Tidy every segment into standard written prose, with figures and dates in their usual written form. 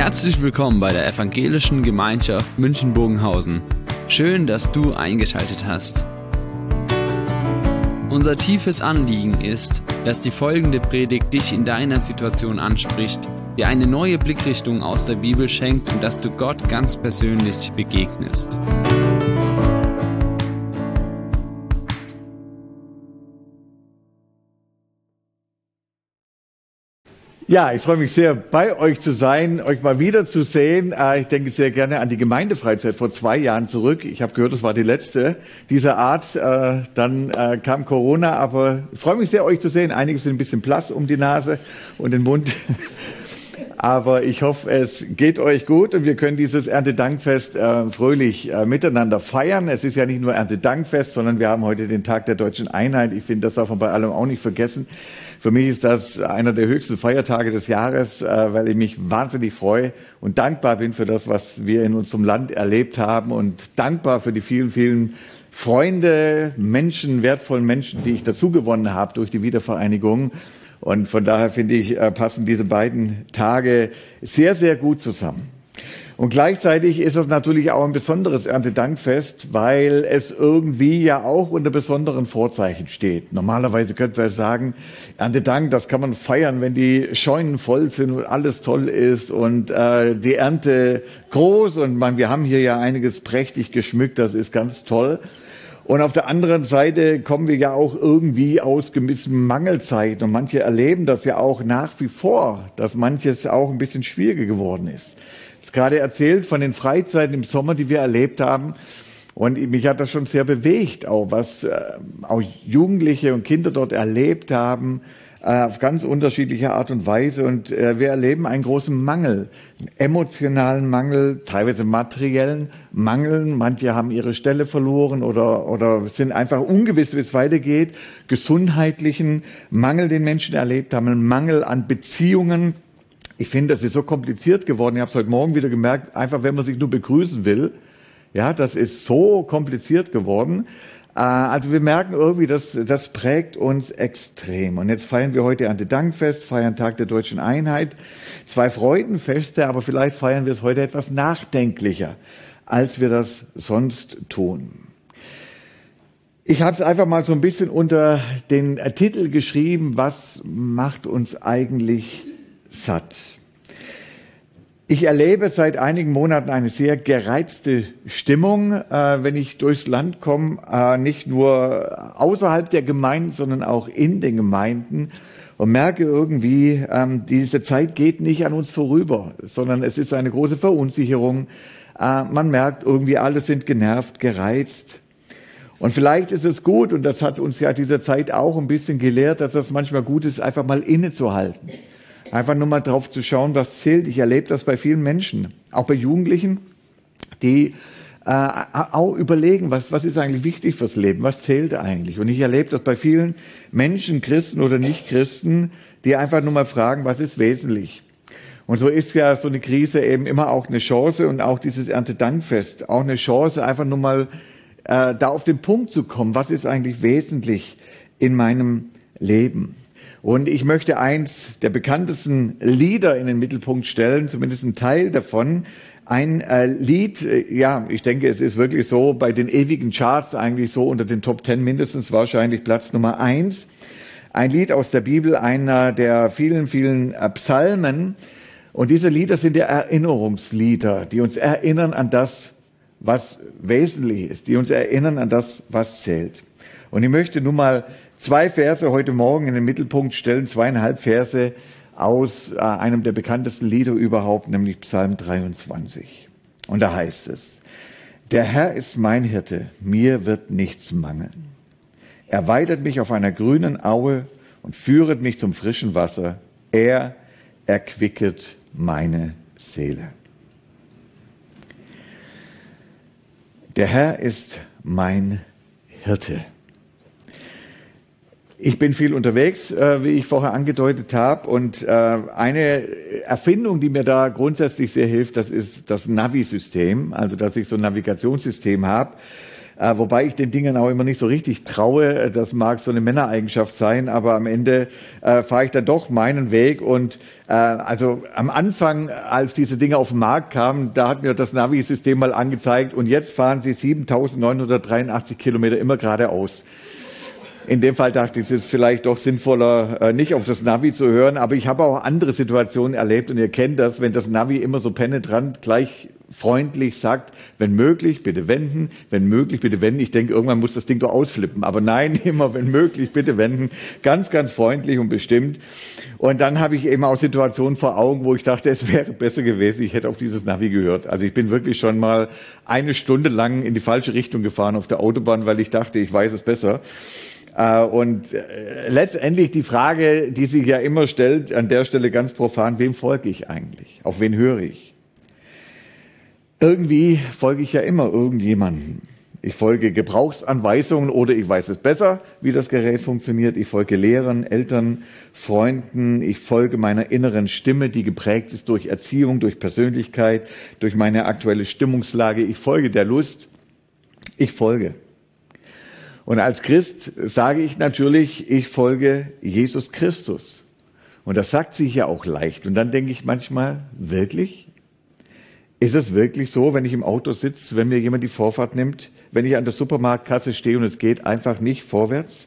Herzlich willkommen bei der Evangelischen Gemeinschaft München-Bogenhausen. Schön, dass du eingeschaltet hast. Unser tiefes Anliegen ist, dass die folgende Predigt dich in deiner Situation anspricht, dir eine neue Blickrichtung aus der Bibel schenkt und dass du Gott ganz persönlich begegnest. Ja, ich freue mich sehr, bei euch zu sein, euch mal wiederzusehen. Ich denke sehr gerne an die Gemeindefreizeit vor 2 Jahren zurück. Ich habe gehört, das war die letzte dieser Art. Dann kam Corona, aber ich freue mich sehr, euch zu sehen. Einige sind ein bisschen blass um die Nase und den Mund. Aber ich hoffe, es geht euch gut und wir können dieses Erntedankfest fröhlich miteinander feiern. Es ist ja nicht nur Erntedankfest, sondern wir haben heute den Tag der Deutschen Einheit. Ich finde, das darf man bei allem auch nicht vergessen. Für mich ist das einer der höchsten Feiertage des Jahres, weil ich mich wahnsinnig freue und dankbar bin für das, was wir in unserem Land erlebt haben und dankbar für die vielen, vielen Freunde, Menschen, wertvollen Menschen, die ich dazu gewonnen habe durch die Wiedervereinigung. Und von daher finde ich, passen diese beiden Tage sehr, sehr gut zusammen. Und gleichzeitig ist es natürlich auch ein besonderes Erntedankfest, weil es irgendwie ja auch unter besonderen Vorzeichen steht. Normalerweise könnte man sagen, Erntedank, das kann man feiern, wenn die Scheunen voll sind und alles toll ist und die Ernte groß. Und wir haben hier ja einiges prächtig geschmückt, das ist ganz toll. Und auf der anderen Seite kommen wir ja auch irgendwie aus gewissen Mangelzeiten. Und manche erleben das ja auch nach wie vor, dass manches auch ein bisschen schwieriger geworden ist. Ich habe gerade erzählt von den Freizeiten im Sommer, die wir erlebt haben. Und mich hat das schon sehr bewegt, auch was auch Jugendliche und Kinder dort erlebt haben, auf ganz unterschiedliche Art und Weise. Und wir erleben einen großen Mangel, einen emotionalen Mangel, teilweise materiellen Mangel. Manche haben ihre Stelle verloren oder sind einfach ungewiss, wie es weitergeht. Gesundheitlichen Mangel, den Menschen erlebt haben, einen Mangel an Beziehungen. Ich finde, das ist so kompliziert geworden. Ich habe es heute Morgen wieder gemerkt, einfach wenn man sich nur begrüßen will. Ja, das ist so kompliziert geworden. Also wir merken irgendwie, das prägt uns extrem. Und jetzt feiern wir heute Erntedankfest, feiern Tag der Deutschen Einheit. 2 Freudenfeste, aber vielleicht feiern wir es heute etwas nachdenklicher, als wir das sonst tun. Ich habe es einfach mal so ein bisschen unter den Titel geschrieben, was macht uns eigentlich satt? Ich erlebe seit einigen Monaten eine sehr gereizte Stimmung, wenn ich durchs Land komme, nicht nur außerhalb der Gemeinden, sondern auch in den Gemeinden und merke irgendwie, diese Zeit geht nicht an uns vorüber, sondern es ist eine große Verunsicherung. Man merkt irgendwie, alle sind genervt, gereizt. Und vielleicht ist es gut, und das hat uns ja diese Zeit auch ein bisschen gelehrt, dass das manchmal gut ist, einfach mal innezuhalten. Einfach nur mal drauf zu schauen, was zählt. Ich erlebe das bei vielen Menschen, auch bei Jugendlichen, die auch überlegen, was ist eigentlich wichtig fürs Leben, was zählt eigentlich. Und ich erlebe das bei vielen Menschen, Christen oder Nicht-Christen, die einfach nur mal fragen, was ist wesentlich. Und so ist ja so eine Krise eben immer auch eine Chance und auch dieses Erntedankfest, auch eine Chance, einfach nur mal da auf den Punkt zu kommen, was ist eigentlich wesentlich in meinem Leben. Und ich möchte eins der bekanntesten Lieder in den Mittelpunkt stellen, zumindest ein Teil davon. Ein Lied, ja, ich denke, es ist wirklich so bei den ewigen Charts eigentlich so unter den Top 10 mindestens wahrscheinlich Platz Nummer 1. Ein Lied aus der Bibel, einer der vielen, vielen Psalmen. Und diese Lieder sind ja Erinnerungslieder, die uns erinnern an das, was wesentlich ist, die uns erinnern an das, was zählt. Und ich möchte nun mal 2 Verse heute Morgen in den Mittelpunkt stellen, 2,5 Verse aus einem der bekanntesten Lieder überhaupt, nämlich Psalm 23. Und da heißt es: Der Herr ist mein Hirte, mir wird nichts mangeln. Er weidet mich auf einer grünen Aue und führet mich zum frischen Wasser. Er erquicket meine Seele. Der Herr ist mein Hirte. Ich bin viel unterwegs, wie ich vorher angedeutet habe, und eine Erfindung, die mir da grundsätzlich sehr hilft, das ist das Navi-System, also dass ich so ein Navigationssystem habe, wobei ich den Dingen auch immer nicht so richtig traue. Das mag so eine Männereigenschaft sein, aber am Ende fahre ich dann doch meinen Weg. Und also am Anfang, als diese Dinge auf den Markt kamen, da hat mir das Navi-System mal angezeigt und jetzt fahren sie 7.983 Kilometer immer geradeaus. In dem Fall dachte ich, es ist vielleicht doch sinnvoller, nicht auf das Navi zu hören. Aber ich habe auch andere Situationen erlebt und ihr kennt das, wenn das Navi immer so penetrant gleich freundlich sagt, wenn möglich, bitte wenden, wenn möglich, bitte wenden. Ich denke, irgendwann muss das Ding doch ausflippen. Aber nein, immer wenn möglich, bitte wenden. Ganz, ganz freundlich und bestimmt. Und dann habe ich eben auch Situationen vor Augen, wo ich dachte, es wäre besser gewesen, ich hätte auf dieses Navi gehört. Also ich bin wirklich schon mal 1 Stunde lang in die falsche Richtung gefahren auf der Autobahn, weil ich dachte, ich weiß es besser. Und letztendlich die Frage, die sich ja immer stellt, an der Stelle ganz profan, wem folge ich eigentlich? Auf wen höre ich? Irgendwie folge ich ja immer irgendjemandem. Ich folge Gebrauchsanweisungen oder ich weiß es besser, wie das Gerät funktioniert. Ich folge Lehrern, Eltern, Freunden. Ich folge meiner inneren Stimme, die geprägt ist durch Erziehung, durch Persönlichkeit, durch meine aktuelle Stimmungslage. Ich folge der Lust. Ich folge. Und als Christ sage ich natürlich, ich folge Jesus Christus. Und das sagt sich ja auch leicht. Und dann denke ich manchmal, wirklich? Ist es wirklich so, wenn ich im Auto sitze, wenn mir jemand die Vorfahrt nimmt, wenn ich an der Supermarktkasse stehe und es geht einfach nicht vorwärts?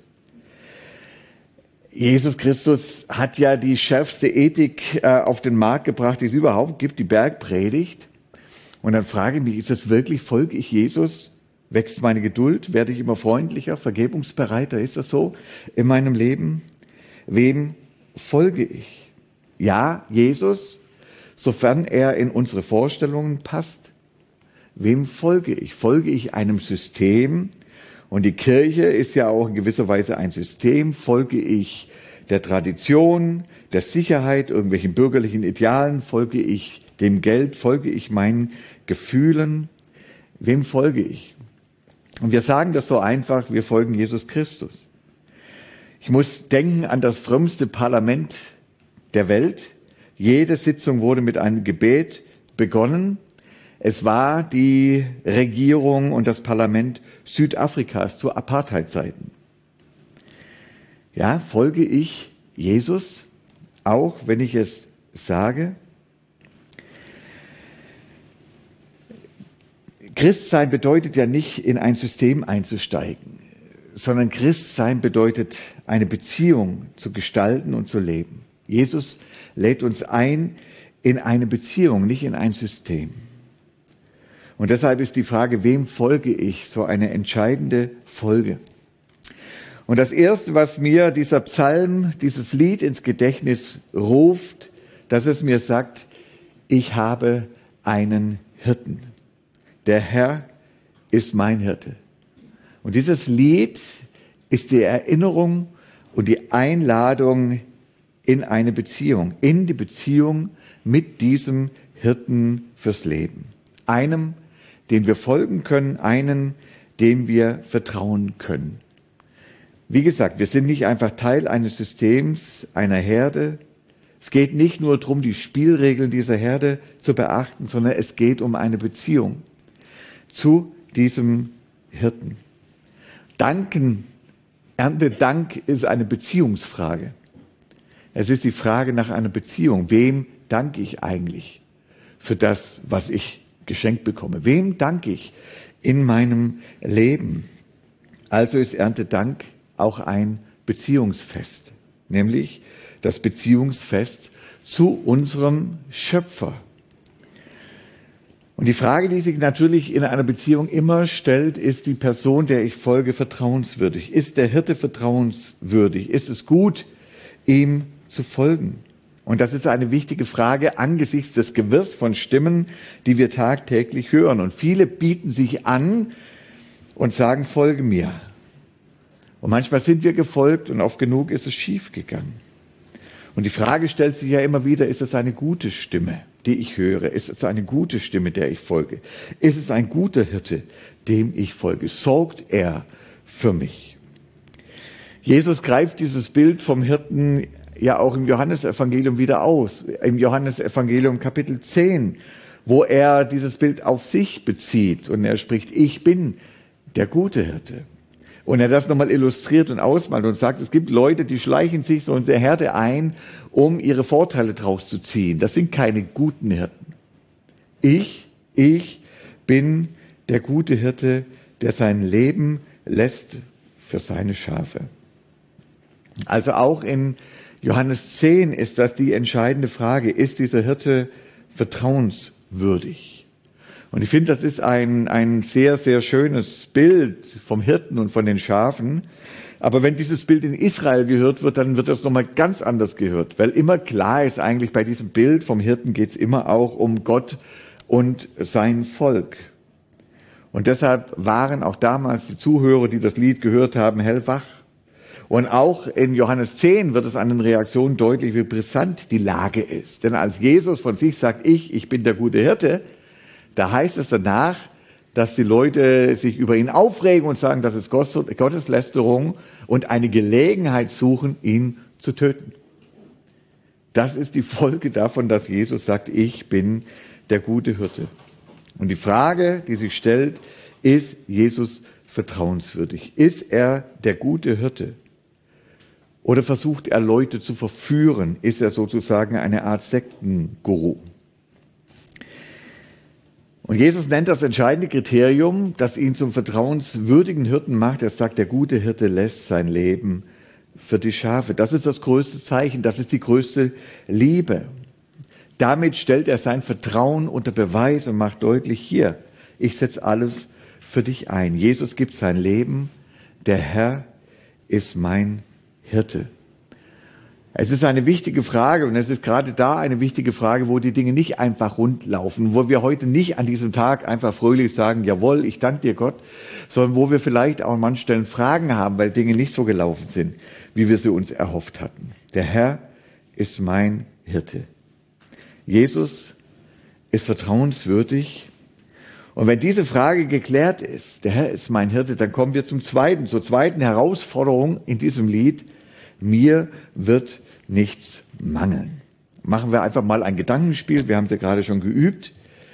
Jesus Christus hat ja die schärfste Ethik auf den Markt gebracht, die es überhaupt gibt, die Bergpredigt. Und dann frage ich mich, ist es wirklich, folge ich Jesus? Wächst meine Geduld? Werde ich immer freundlicher, vergebungsbereiter? Ist das so in meinem Leben? Wem folge ich? Ja, Jesus, sofern er in unsere Vorstellungen passt. Wem folge ich? Folge ich einem System? Und die Kirche ist ja auch in gewisser Weise ein System. Folge ich der Tradition, der Sicherheit, irgendwelchen bürgerlichen Idealen? Folge ich dem Geld? Folge ich meinen Gefühlen? Wem folge ich? Und wir sagen das so einfach, wir folgen Jesus Christus. Ich muss denken an das frömmste Parlament der Welt. Jede Sitzung wurde mit einem Gebet begonnen. Es war die Regierung und das Parlament Südafrikas zu Apartheidzeiten. Ja, folge ich Jesus, auch wenn ich es sage? Christsein bedeutet ja nicht, in ein System einzusteigen, sondern Christsein bedeutet, eine Beziehung zu gestalten und zu leben. Jesus lädt uns ein in eine Beziehung, nicht in ein System. Und deshalb ist die Frage, wem folge ich, so eine entscheidende Folge. Und das Erste, was mir dieser Psalm, dieses Lied ins Gedächtnis ruft, dass es mir sagt, ich habe einen Hirten. Der Herr ist mein Hirte. Und dieses Lied ist die Erinnerung und die Einladung in eine Beziehung, in die Beziehung mit diesem Hirten fürs Leben. Einem, dem wir folgen können, einen, dem wir vertrauen können. Wie gesagt, wir sind nicht einfach Teil eines Systems, einer Herde. Es geht nicht nur darum, die Spielregeln dieser Herde zu beachten, sondern es geht um eine Beziehung zu diesem Hirten. Erntedank ist eine Beziehungsfrage. Es ist die Frage nach einer Beziehung. Wem danke ich eigentlich für das, was ich geschenkt bekomme? Wem danke ich in meinem Leben? Also ist Erntedank auch ein Beziehungsfest, nämlich das Beziehungsfest zu unserem Schöpfer. Und die Frage, die sich natürlich in einer Beziehung immer stellt, ist die Person, der ich folge, vertrauenswürdig? Ist der Hirte vertrauenswürdig? Ist es gut, ihm zu folgen? Und das ist eine wichtige Frage angesichts des Gewirrs von Stimmen, die wir tagtäglich hören. Und viele bieten sich an und sagen, folge mir. Und manchmal sind wir gefolgt und oft genug ist es schief gegangen. Und die Frage stellt sich ja immer wieder, ist es eine gute Stimme, die ich höre? Ist es eine gute Stimme, der ich folge? Ist es ein guter Hirte, dem ich folge? Sorgt er für mich? Jesus greift dieses Bild vom Hirten ja auch im Johannesevangelium wieder aus. Im Johannesevangelium Kapitel 10, wo er dieses Bild auf sich bezieht. Und er spricht, ich bin der gute Hirte. Und er das nochmal illustriert und ausmalt und sagt, es gibt Leute, die schleichen sich so in der Herde ein, um ihre Vorteile draus zu ziehen. Das sind keine guten Hirten. Ich bin der gute Hirte, der sein Leben lässt für seine Schafe. Also auch in Johannes 10 ist das die entscheidende Frage. Ist dieser Hirte vertrauenswürdig? Und ich finde, das ist ein sehr, sehr schönes Bild vom Hirten und von den Schafen. Aber wenn dieses Bild in Israel gehört wird, dann wird das nochmal ganz anders gehört. Weil immer klar ist eigentlich, bei diesem Bild vom Hirten geht es immer auch um Gott und sein Volk. Und deshalb waren auch damals die Zuhörer, die das Lied gehört haben, hellwach. Und auch in Johannes 10 wird es an den Reaktionen deutlich, wie brisant die Lage ist. Denn als Jesus von sich sagt, ich bin der gute Hirte, da heißt es danach, dass die Leute sich über ihn aufregen und sagen, das ist Gotteslästerung und eine Gelegenheit suchen, ihn zu töten. Das ist die Folge davon, dass Jesus sagt, ich bin der gute Hirte. Und die Frage, die sich stellt, ist Jesus vertrauenswürdig? Ist er der gute Hirte? Oder versucht er Leute zu verführen? Ist er sozusagen eine Art Sektenguru? Und Jesus nennt das entscheidende Kriterium, das ihn zum vertrauenswürdigen Hirten macht. Er sagt, der gute Hirte lässt sein Leben für die Schafe. Das ist das größte Zeichen, das ist die größte Liebe. Damit stellt er sein Vertrauen unter Beweis und macht deutlich, hier, ich setze alles für dich ein. Jesus gibt sein Leben, der Herr ist mein Hirte. Es ist eine wichtige Frage und es ist gerade da eine wichtige Frage, wo die Dinge nicht einfach rund laufen, wo wir heute nicht an diesem Tag einfach fröhlich sagen, jawohl, ich danke dir Gott, sondern wo wir vielleicht auch an manchen Stellen Fragen haben, weil Dinge nicht so gelaufen sind, wie wir sie uns erhofft hatten. Der Herr ist mein Hirte. Jesus ist vertrauenswürdig. Und wenn diese Frage geklärt ist, der Herr ist mein Hirte, dann kommen wir zur zweiten Herausforderung in diesem Lied. Mir wird nichts mangeln. Machen wir einfach mal ein Gedankenspiel. Wir haben es ja gerade schon geübt.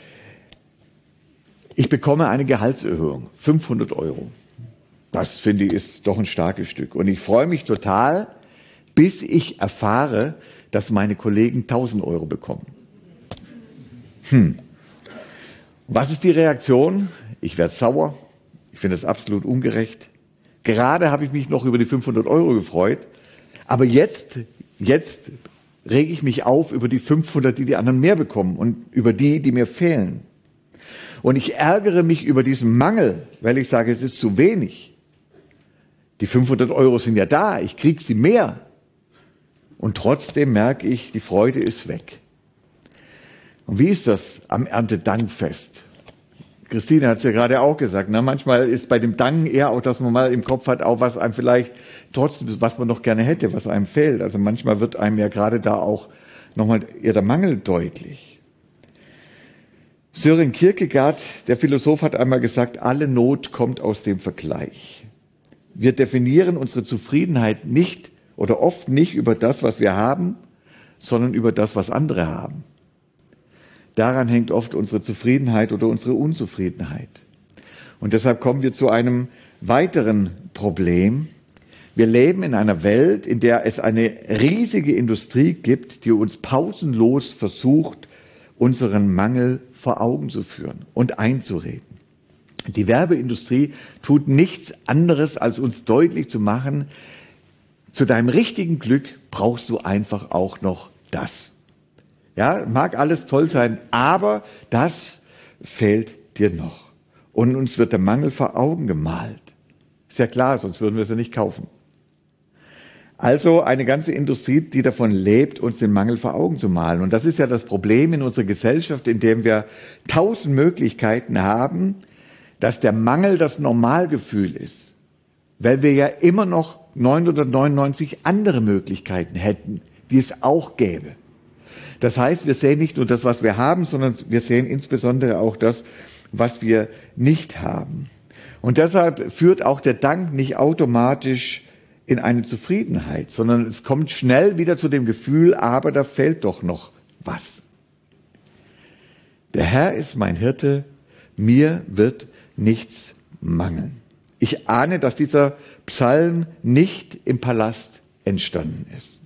Ich bekomme eine Gehaltserhöhung, 500 €. Das finde ich ist doch ein starkes Stück. Und ich freue mich total, bis ich erfahre, dass meine Kollegen 1.000 € bekommen. Was ist die Reaktion? Ich werde sauer. Ich finde es absolut ungerecht. Gerade habe ich mich noch über die 500 € gefreut. Aber jetzt rege ich mich auf über die 500, die anderen mehr bekommen und über die mir fehlen. Und ich ärgere mich über diesen Mangel, weil ich sage, es ist zu wenig. Die 500 € sind ja da, ich kriege sie mehr. Und trotzdem merke ich, die Freude ist weg. Und wie ist das am Erntedankfest? Christine hat es ja gerade auch gesagt, ne? Manchmal ist bei dem Danken eher auch, dass man mal im Kopf hat, auch was einem vielleicht trotzdem, was man noch gerne hätte, was einem fehlt. Also manchmal wird einem ja gerade da auch nochmal eher der Mangel deutlich. Søren Kierkegaard, der Philosoph, hat einmal gesagt, alle Not kommt aus dem Vergleich. Wir definieren unsere Zufriedenheit nicht oder oft nicht über das, was wir haben, sondern über das, was andere haben. Daran hängt oft unsere Zufriedenheit oder unsere Unzufriedenheit. Und deshalb kommen wir zu einem weiteren Problem. Wir leben in einer Welt, in der es eine riesige Industrie gibt, die uns pausenlos versucht, unseren Mangel vor Augen zu führen und einzureden. Die Werbeindustrie tut nichts anderes, als uns deutlich zu machen, zu deinem richtigen Glück brauchst du einfach auch noch das. Ja, mag alles toll sein, aber das fehlt dir noch. Und uns wird der Mangel vor Augen gemalt. Ist ja klar, sonst würden wir sie nicht kaufen. Also eine ganze Industrie, die davon lebt, uns den Mangel vor Augen zu malen. Und das ist ja das Problem in unserer Gesellschaft, in dem wir 1000 Möglichkeiten haben, dass der Mangel das Normalgefühl ist. Weil wir ja immer noch 999 andere Möglichkeiten hätten, die es auch gäbe. Das heißt, wir sehen nicht nur das, was wir haben, sondern wir sehen insbesondere auch das, was wir nicht haben. Und deshalb führt auch der Dank nicht automatisch in eine Zufriedenheit, sondern es kommt schnell wieder zu dem Gefühl, aber da fehlt doch noch was. Der Herr ist mein Hirte, mir wird nichts mangeln. Ich ahne, dass dieser Psalm nicht im Palast entstanden ist.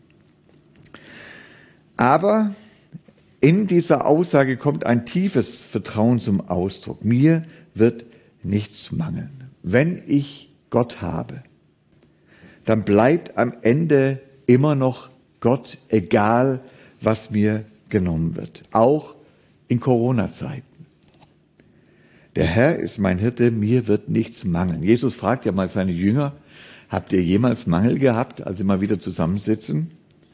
Aber in dieser Aussage kommt ein tiefes Vertrauen zum Ausdruck. Mir wird nichts mangeln. Wenn ich Gott habe, dann bleibt am Ende immer noch Gott, egal was mir genommen wird. Auch in Corona-Zeiten. Der Herr ist mein Hirte, mir wird nichts mangeln. Jesus fragt ja mal seine Jünger, habt ihr jemals Mangel gehabt, als sie mal wieder zusammensitzen?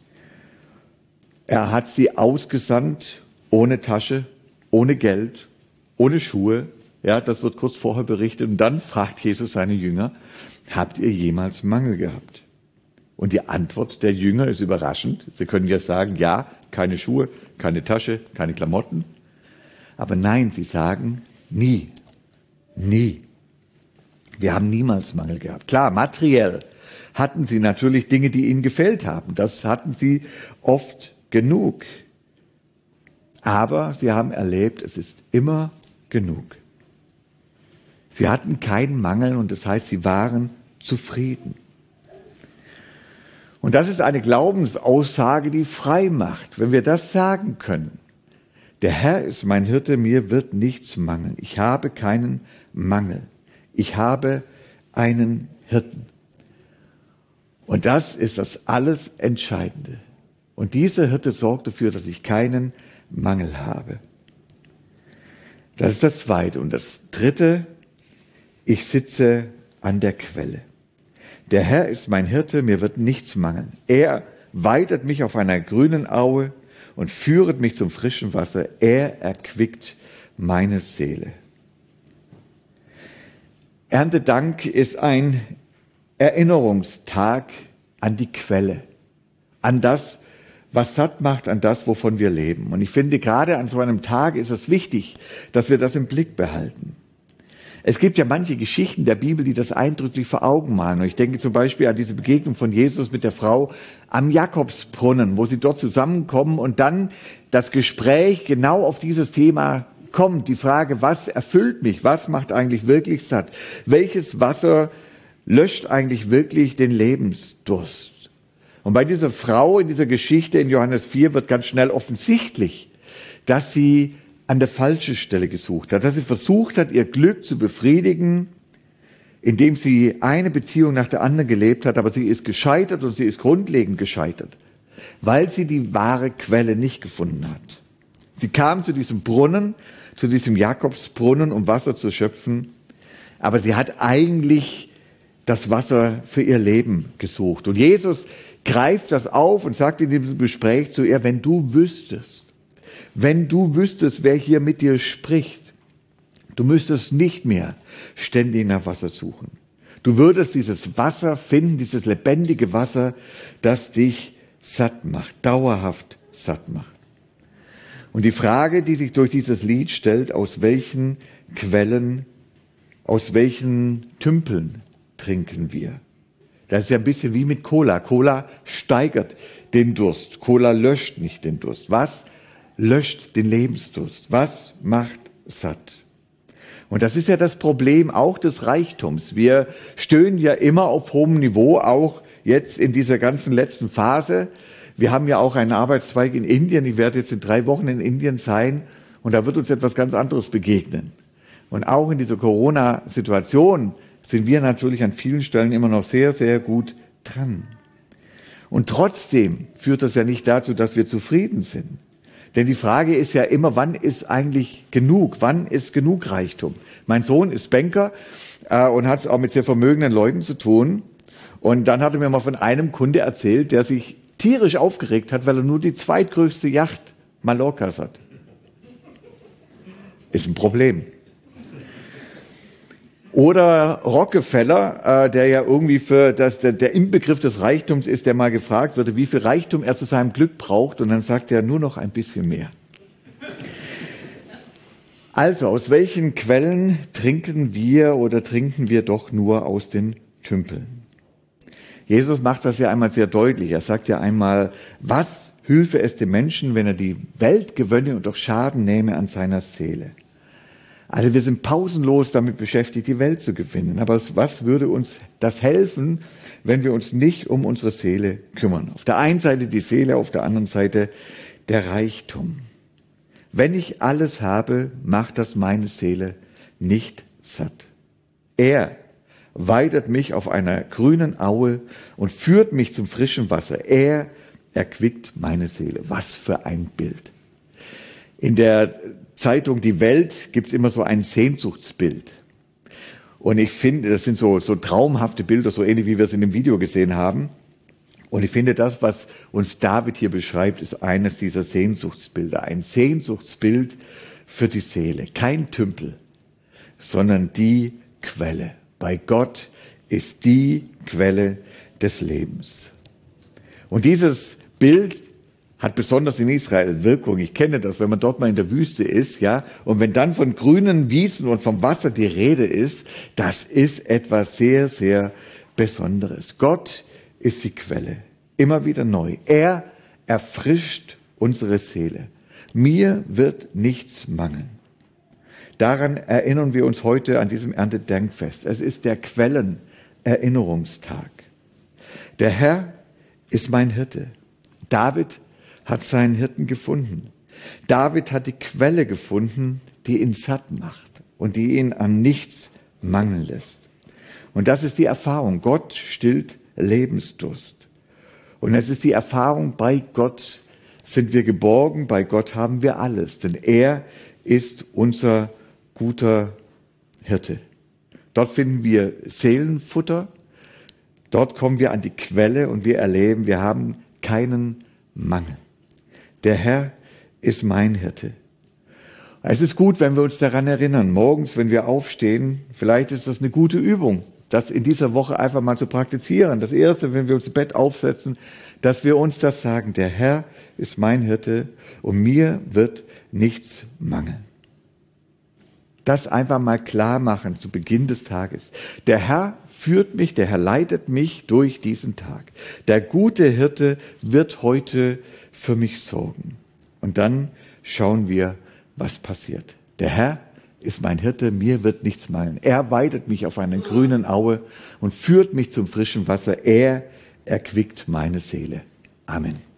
Er hat sie ausgesandt, ohne Tasche, ohne Geld, ohne Schuhe. Ja, das wird kurz vorher berichtet. Und dann fragt Jesus seine Jünger, habt ihr jemals Mangel gehabt? Und die Antwort der Jünger ist überraschend. Sie können ja sagen, ja, keine Schuhe, keine Tasche, keine Klamotten. Aber nein, sie sagen, nie. Nie. Wir haben niemals Mangel gehabt. Klar, materiell hatten sie natürlich Dinge, die ihnen gefehlt haben. Das hatten sie oft genug. Aber sie haben erlebt, es ist immer genug. Sie hatten keinen Mangel und das heißt, sie waren zufrieden. Und das ist eine Glaubensaussage, die frei macht, wenn wir das sagen können. Der Herr ist mein Hirte, mir wird nichts mangeln. Ich habe keinen Mangel. Ich habe einen Hirten. Und das ist das alles Entscheidende. Und dieser Hirte sorgt dafür, dass ich keinen Mangel habe. Das ist das Zweite. Und das Dritte, ich sitze an der Quelle. Der Herr ist mein Hirte, mir wird nichts mangeln. Er weidet mich auf einer grünen Aue und führet mich zum frischen Wasser. Er erquickt meine Seele. Erntedank ist ein Erinnerungstag an die Quelle, an das, was satt macht, an das, wovon wir leben. Und ich finde, gerade an so einem Tag ist es wichtig, dass wir das im Blick behalten. Es gibt ja manche Geschichten der Bibel, die das eindrücklich vor Augen malen. Und ich denke zum Beispiel an diese Begegnung von Jesus mit der Frau am Jakobsbrunnen, wo sie dort zusammenkommen und dann das Gespräch genau auf dieses Thema kommt. Die Frage, was erfüllt mich? Was macht eigentlich wirklich satt? Welches Wasser löscht eigentlich wirklich den Lebensdurst? Und bei dieser Frau in dieser Geschichte in Johannes 4 wird ganz schnell offensichtlich, dass sie an der falschen Stelle gesucht hat, dass sie versucht hat, ihr Glück zu befriedigen, indem sie eine Beziehung nach der anderen gelebt hat, aber sie ist gescheitert und sie ist grundlegend gescheitert, weil sie die wahre Quelle nicht gefunden hat. Sie kam zu diesem Brunnen, zu diesem Jakobsbrunnen, um Wasser zu schöpfen, aber sie hat eigentlich das Wasser für ihr Leben gesucht. Und Jesus greift das auf und sagt in diesem Gespräch zu ihr, wenn du wüsstest, wer hier mit dir spricht, du müsstest nicht mehr ständig nach Wasser suchen. Du würdest dieses Wasser finden, dieses lebendige Wasser, das dich satt macht, dauerhaft satt macht. Und die Frage, die sich durch dieses Lied stellt, aus welchen Quellen, aus welchen Tümpeln trinken wir? Das ist ja ein bisschen wie mit Cola. Cola steigert den Durst. Cola löscht nicht den Durst. Was löscht den Lebensdurst? Was macht satt? Und das ist ja das Problem auch des Reichtums. Wir stöhnen ja immer auf hohem Niveau, auch jetzt in dieser ganzen letzten Phase. Wir haben ja auch einen Arbeitszweig in Indien. Ich werde jetzt in 3 Wochen in Indien sein und da wird uns etwas ganz anderes begegnen. Und auch in dieser Corona-Situation sind wir natürlich an vielen Stellen immer noch sehr, sehr gut dran. Und trotzdem führt das ja nicht dazu, dass wir zufrieden sind. Denn die Frage ist ja immer, wann ist eigentlich genug? Wann ist genug Reichtum? Mein Sohn ist Banker und hat es auch mit sehr vermögenden Leuten zu tun. Und dann hat er mir mal von einem Kunde erzählt, der sich tierisch aufgeregt hat, weil er nur die zweitgrößte Yacht Mallorcas hat. Ist ein Problem. Oder Rockefeller, der ja irgendwie der Inbegriff des Reichtums ist, der mal gefragt wurde, wie viel Reichtum er zu seinem Glück braucht. Und dann sagt er, nur noch ein bisschen mehr. Also, aus welchen Quellen trinken wir doch nur aus den Tümpeln? Jesus macht das ja einmal sehr deutlich. Er sagt ja einmal, was hülfe es dem Menschen, wenn er die Welt gewönne und doch Schaden nähme an seiner Seele? Also wir sind pausenlos damit beschäftigt, die Welt zu gewinnen. Aber was würde uns das helfen, wenn wir uns nicht um unsere Seele kümmern? Auf der einen Seite die Seele, auf der anderen Seite der Reichtum. Wenn ich alles habe, macht das meine Seele nicht satt. Er weidet mich auf einer grünen Aue und führt mich zum frischen Wasser. Er erquickt meine Seele. Was für ein Bild. In der Zeitung Die Welt gibt's immer so ein Sehnsuchtsbild. Und ich finde, das sind so traumhafte Bilder, so ähnlich wie wir es in dem Video gesehen haben. Und ich finde, das, was uns David hier beschreibt, ist eines dieser Sehnsuchtsbilder. Ein Sehnsuchtsbild für die Seele. Kein Tümpel, sondern die Quelle. Bei Gott ist die Quelle des Lebens. Und dieses Bild hat besonders in Israel Wirkung. Ich kenne das, wenn man dort mal in der Wüste ist, ja. Und wenn dann von grünen Wiesen und vom Wasser die Rede ist, das ist etwas sehr, sehr Besonderes. Gott ist die Quelle. Immer wieder neu. Er erfrischt unsere Seele. Mir wird nichts mangeln. Daran erinnern wir uns heute an diesem Erntedankfest. Es ist der Quellenerinnerungstag. Der Herr ist mein Hirte. David hat seinen Hirten gefunden. David hat die Quelle gefunden, die ihn satt macht und die ihn an nichts mangeln lässt. Und das ist die Erfahrung. Gott stillt Lebensdurst. Und es ist die Erfahrung, bei Gott sind wir geborgen, bei Gott haben wir alles, denn er ist unser guter Hirte. Dort finden wir Seelenfutter, dort kommen wir an die Quelle und wir erleben, wir haben keinen Mangel. Der Herr ist mein Hirte. Es ist gut, wenn wir uns daran erinnern, morgens, wenn wir aufstehen, vielleicht ist das eine gute Übung, das in dieser Woche einfach mal zu praktizieren. Das Erste, wenn wir uns im Bett aufsetzen, dass wir uns das sagen, der Herr ist mein Hirte und mir wird nichts mangeln. Das einfach mal klar machen zu Beginn des Tages. Der Herr führt mich, der Herr leitet mich durch diesen Tag. Der gute Hirte wird heute für mich sorgen. Und dann schauen wir, was passiert. Der Herr ist mein Hirte, mir wird nichts mangeln. Er weidet mich auf einer grünen Aue und führt mich zum frischen Wasser. Er erquickt meine Seele. Amen.